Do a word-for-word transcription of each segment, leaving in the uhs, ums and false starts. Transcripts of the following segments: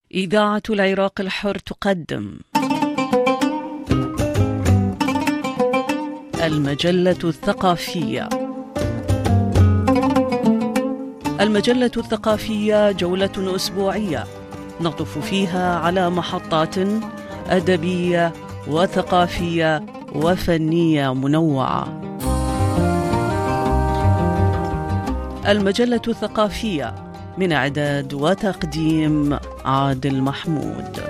إذاعة العراق الحر تقدم المجلة الثقافية. المجلة الثقافية جولة أسبوعية نطف فيها على محطات أدبية وثقافية وفنية منوعة. المجلة الثقافية من إعداد وتقديم عادل محمود.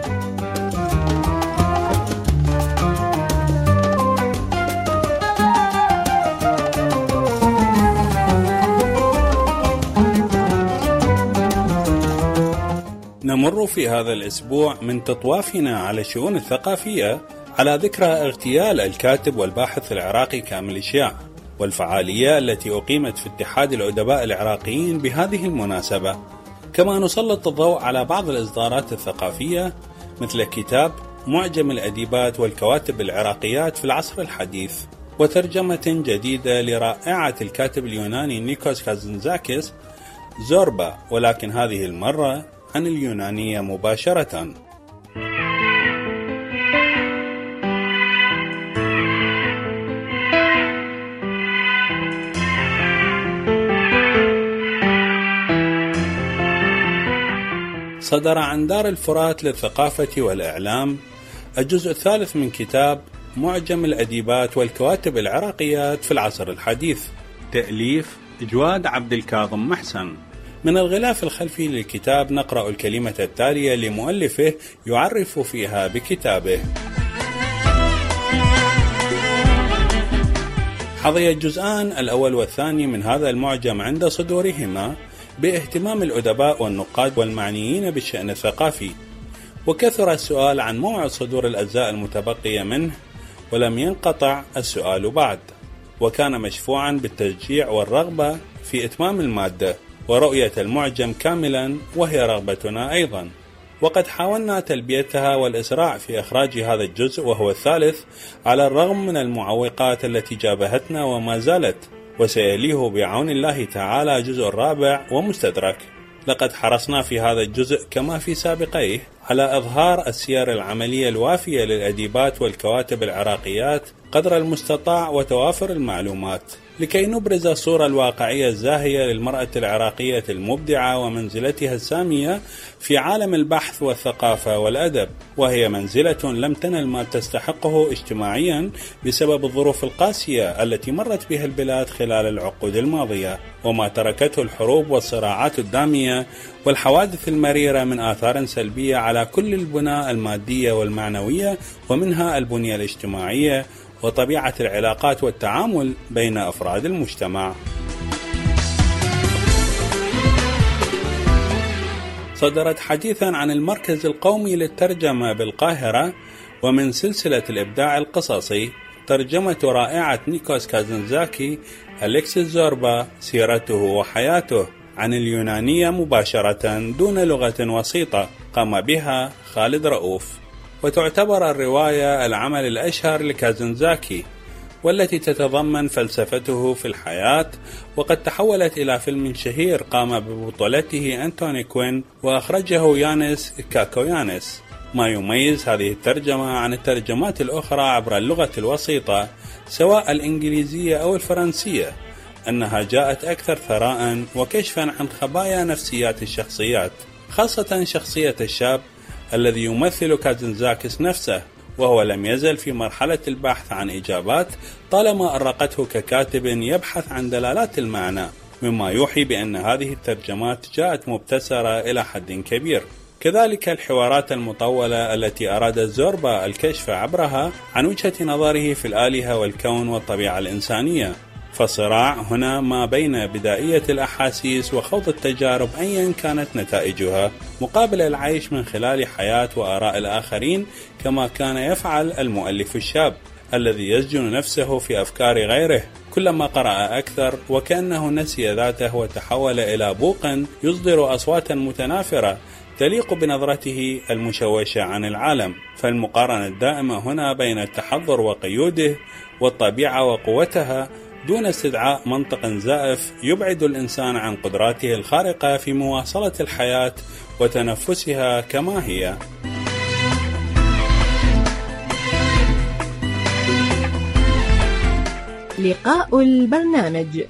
نمر في هذا الأسبوع من تطوافنا على الشؤون الثقافية على ذكرى اغتيال الكاتب والباحث العراقي كامل إشياع، والفعالية التي أقيمت في اتحاد الأدباء العراقيين بهذه المناسبة. كما نسلط الضوء على بعض الإصدارات الثقافية مثل كتاب معجم الأديبات والكواتب العراقيات في العصر الحديث، وترجمة جديدة لرائعة الكاتب اليوناني نيكوس كازنزاكيس زوربا، ولكن هذه المرة عن اليونانية مباشرة. صدر عن دار الفرات للثقافة والإعلام الجزء الثالث من كتاب معجم الأديبات والكواتب العراقيات في العصر الحديث، تأليف جواد عبد الكاظم محسن. من الغلاف الخلفي للكتاب نقرأ الكلمة التالية لمؤلفه يعرف فيها بكتابه. حظي الجزءان الأول والثاني من هذا المعجم عند صدورهما باهتمام الأدباء والنقاد والمعنيين بالشأن الثقافي، وكثر السؤال عن موعد صدور الأجزاء المتبقية منه، ولم ينقطع السؤال بعد، وكان مشفوعا بالتشجيع والرغبة في إتمام المادة ورؤية المعجم كاملا، وهي رغبتنا أيضا، وقد حاولنا تلبيتها والإسراع في إخراج هذا الجزء وهو الثالث على الرغم من المعوقات التي جابهتنا وما زالت، وسيليه بعون الله تعالى الجزء الرابع ومستدرك. لقد حرصنا في هذا الجزء كما في سابقيه على إظهار السير العملية الوافية للأديبات والكواتب العراقيات قدر المستطاع وتوافر المعلومات، لكي نبرز الصورة الواقعية الزاهية للمرأة العراقية المبدعة ومنزلتها السامية في عالم البحث والثقافة والأدب، وهي منزلة لم تنل ما تستحقه اجتماعيا بسبب الظروف القاسية التي مرت بها البلاد خلال العقود الماضية، وما تركته الحروب والصراعات الدامية والحوادث المريرة من آثار سلبية على كل البنى المادية والمعنوية، ومنها البنية الاجتماعية وطبيعة العلاقات والتعامل بين أفراد المجتمع. صدرت حديثا عن المركز القومي للترجمة بالقاهرة ومن سلسلة الإبداع القصصي ترجمة رائعة نيكوس كازنزاكي أليكسيس زوربا سيرته وحياته عن اليونانية مباشرة دون لغة وسيطة قام بها خالد رؤوف، وتعتبر الرواية العمل الأشهر لكازنزاكي، والتي تتضمن فلسفته في الحياة، وقد تحولت إلى فيلم شهير قام ببطولته أنتوني كوين وأخرجه يانس كاكويانس. ما يميز هذه الترجمة عن الترجمات الأخرى عبر اللغة الوسيطة سواء الإنجليزية أو الفرنسية أنها جاءت أكثر ثراء وكشفا عن خبايا نفسيات الشخصيات، خاصة شخصية الشاب الذي يمثل كازنزاكيس نفسه، وهو لم يزل في مرحلة البحث عن إجابات طالما أرقته ككاتب يبحث عن دلالات المعنى، مما يوحي بأن هذه الترجمات جاءت مبتسرة إلى حد كبير. كذلك الحوارات المطولة التي أراد زوربا الكشف عبرها عن وجهة نظره في الآلهة والكون والطبيعة الإنسانية، فصراع هنا ما بين بدائية الأحاسيس وخوض التجارب أيا كانت نتائجها، مقابل العيش من خلال حياة وآراء الآخرين كما كان يفعل المؤلف الشاب الذي يسجن نفسه في أفكار غيره كلما قرأ أكثر، وكأنه نسي ذاته وتحول إلى بوق يصدر أصواتا متنافرة تليق بنظرته المشوشة عن العالم. فالمقارنة الدائمة هنا بين التحضر وقيوده والطبيعة وقوتها دون استدعاء منطق زائف يبعد الإنسان عن قدراته الخارقة في مواصلة الحياة وتنفسها كما هي. لقاء البرنامج.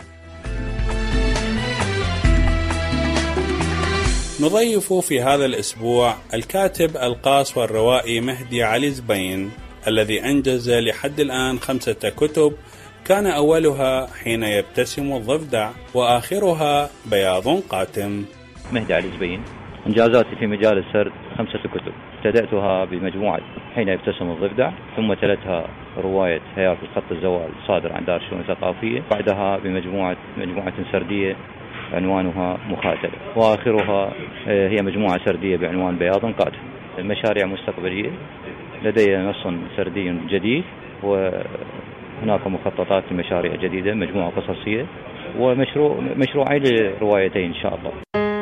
نضيف في هذا الأسبوع الكاتب القاص والروائي مهدي علي زبين، الذي أنجز لحد الآن خمسة كتب، كان أولها حين يبتسم الضفدع، وآخرها بياض قاتم. مهدي علي زبين. إنجازاتي في مجال السرد خمسة كتب، ابتدأتها بمجموعة حين يبتسم الضفدع، ثم تلتها رواية هياكل خط الزوال صادر عن دار الشؤون الثقافية، بعدها بمجموعة مجموعة سردية عنوانها مخاتلة، وآخرها هي مجموعة سردية بعنوان بياض قاتم. المشاريع مستقبلية، لدي نص سردي جديد، وهناك مخططات لمشاريع جديدة، مجموعة قصصية، ومشروع مشروعين لروايتين إن شاء الله.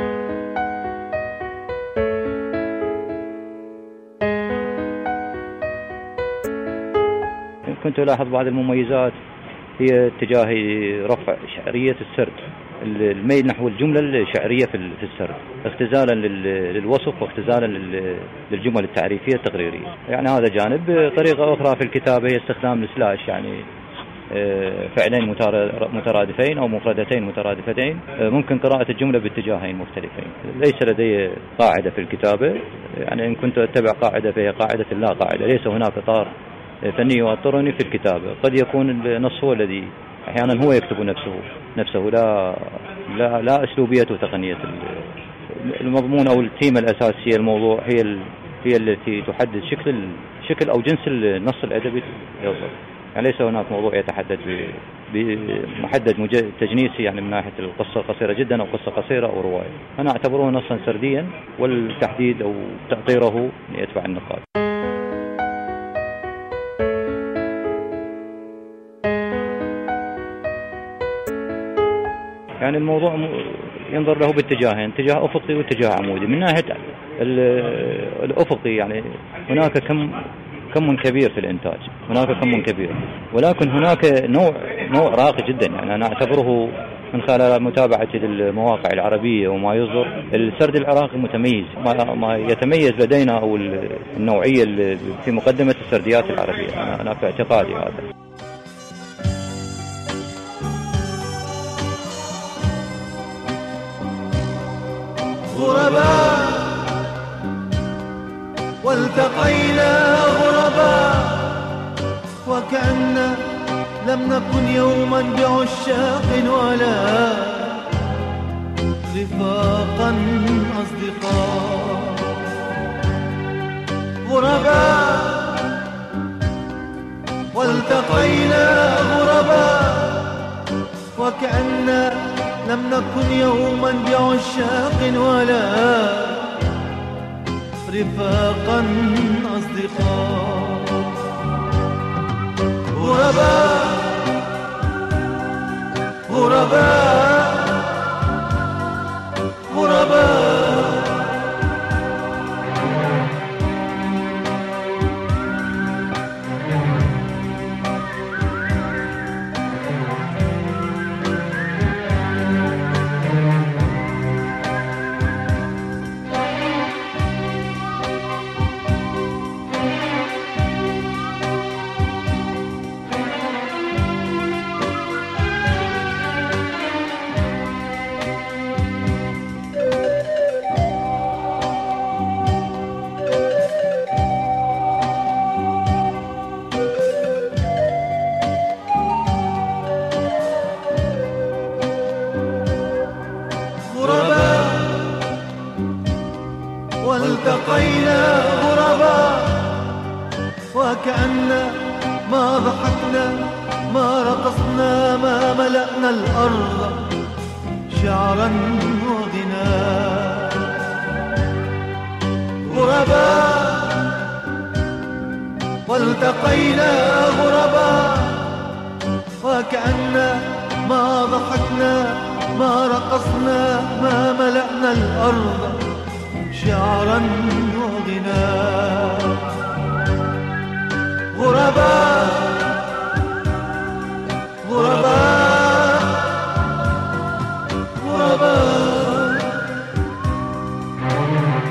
كنت ألاحظ بعض المميزات هي اتجاه رفع شعرية السرد، الميل نحو الجملة الشعرية في السرد، اختزالا للوصف واختزالا للجمل التعريفية التقريرية. يعني هذا جانب. طريقة أخرى في الكتابة هي استخدام السلاش، يعني فعلين مترادفين أو مفردتين مترادفتين، ممكن قراءة الجملة باتجاهين مختلفين. ليس لدي قاعدة في الكتابة، يعني إن كنت أتبع قاعدة فهي قاعدة لا قاعدة، ليس هناك إطار فني يؤطرني في الكتابة. قد يكون النص هو الذي أحيانا هو يكتب نفسه نفسه لا لا لا أسلوبية وتقنية المضمون أو التيمة الأساسية. الموضوع هي ال... هي التي تحدد شكل شكل أو جنس النص الأدبي يوصل. يعني ليس هناك موضوع يتحدد بمحدد مج... تجنيسي، يعني من ناحية القصة قصيرة جدا أو قصة قصيرة أو رواية. أنا أعتبره نصا سرديا، والتحديد أو تأطيره يتبع النقاط. يعني الموضوع ينظر له باتجاهين، اتجاه أفقي واتجاه عمودي. من ناحية الأفقي يعني هناك كم كم كبير في الإنتاج، هناك كم كبير، ولكن هناك نوع نوع راقي جدا. يعني أنا أعتبره من خلال متابعتي للمواقع العربية وما يصدر، السرد العراقي متميز، ما, ما يتميز لدينا أو النوعية في مقدمة السرديات العربية. أنا, أنا في اعتقادي هذا. غرباء والتقينا غرباء، وكأن لم نكن يوما بعشاق ولا رفاقا أصدقاء. غرباء والتقينا غرباء، وكأن لم نكن يوما بعشاق ولا رفاقا أصدقاء. غرباء غرباء غرباء. والتقينا غرباء، وكأن ما ضحكنا ما رقصنا ما ملأنا الأرض شعرا وغناء. غرباء والتقينا غرباء، وكأن ما ضحكنا ما رقصنا ما ملأنا الأرض شعرا وغناء. غرباء غرباء غرباء.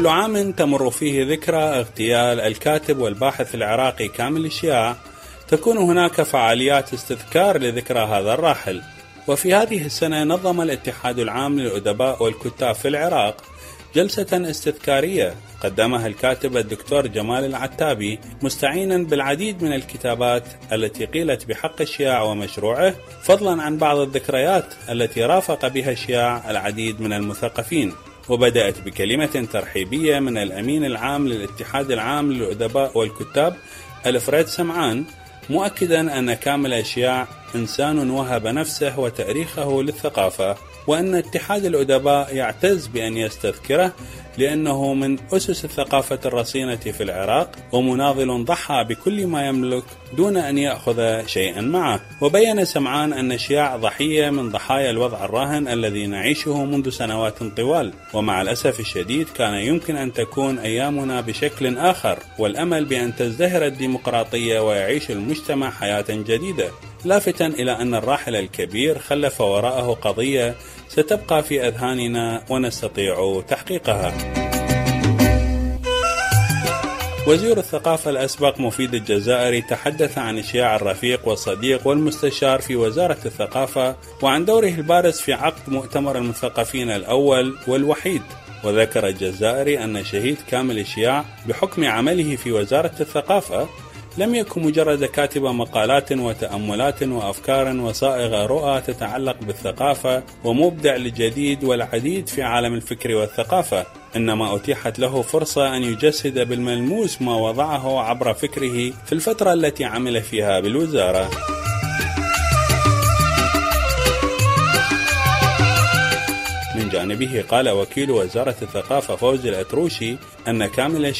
كل عام تمر فيه ذكرى اغتيال الكاتب والباحث العراقي كامل الشياع، تكون هناك فعاليات استذكار لذكرى هذا الراحل. وفي هذه السنة نظم الاتحاد العام للأدباء والكتاب في العراق جلسة استذكارية قدمها الكاتب الدكتور جمال العتابي مستعينا بالعديد من الكتابات التي قيلت بحق الشياع ومشروعه، فضلا عن بعض الذكريات التي رافق بها الشياع العديد من المثقفين. وبدأت بكلمة ترحيبية من الأمين العام للاتحاد العام للأدباء والكتاب الفريد سمعان، مؤكدا أن كامل الشياع إنسان وهب نفسه وتاريخه للثقافة، وأن اتحاد الأدباء يعتز بأن يستذكره لأنه من أسس الثقافة الرصينة في العراق، ومناضل ضحى بكل ما يملك دون أن يأخذ شيئا معه. وبين سمعان أن الشياع ضحية من ضحايا الوضع الراهن الذي نعيشه منذ سنوات طوال، ومع الأسف الشديد كان يمكن أن تكون أيامنا بشكل آخر، والأمل بأن تزدهر الديمقراطية ويعيش المجتمع حياة جديدة، لافتا إلى أن الراحل الكبير خلف وراءه قضية ستبقى في أذهاننا ونستطيع تحقيقها. وزير الثقافة الأسبق مفيد الجزائري تحدث عن الشياع الرفيق والصديق والمستشار في وزارة الثقافة، وعن دوره البارز في عقد مؤتمر المثقفين الأول والوحيد. وذكر الجزائري أن شهيد كامل الشياع بحكم عمله في وزارة الثقافة لم يكن مجرد كاتب مقالات وتأملات وأفكار وصائغ رؤى تتعلق بالثقافة ومبدع للجديد والعديد في عالم الفكر والثقافة، إنما أتيحت له فرصة أن يجسد بالملموس ما وضعه عبر فكره في الفترة التي عمل فيها بالوزارة. من جانبه قال وكيل وزارة الثقافة فوزي الأتروشي أن كامل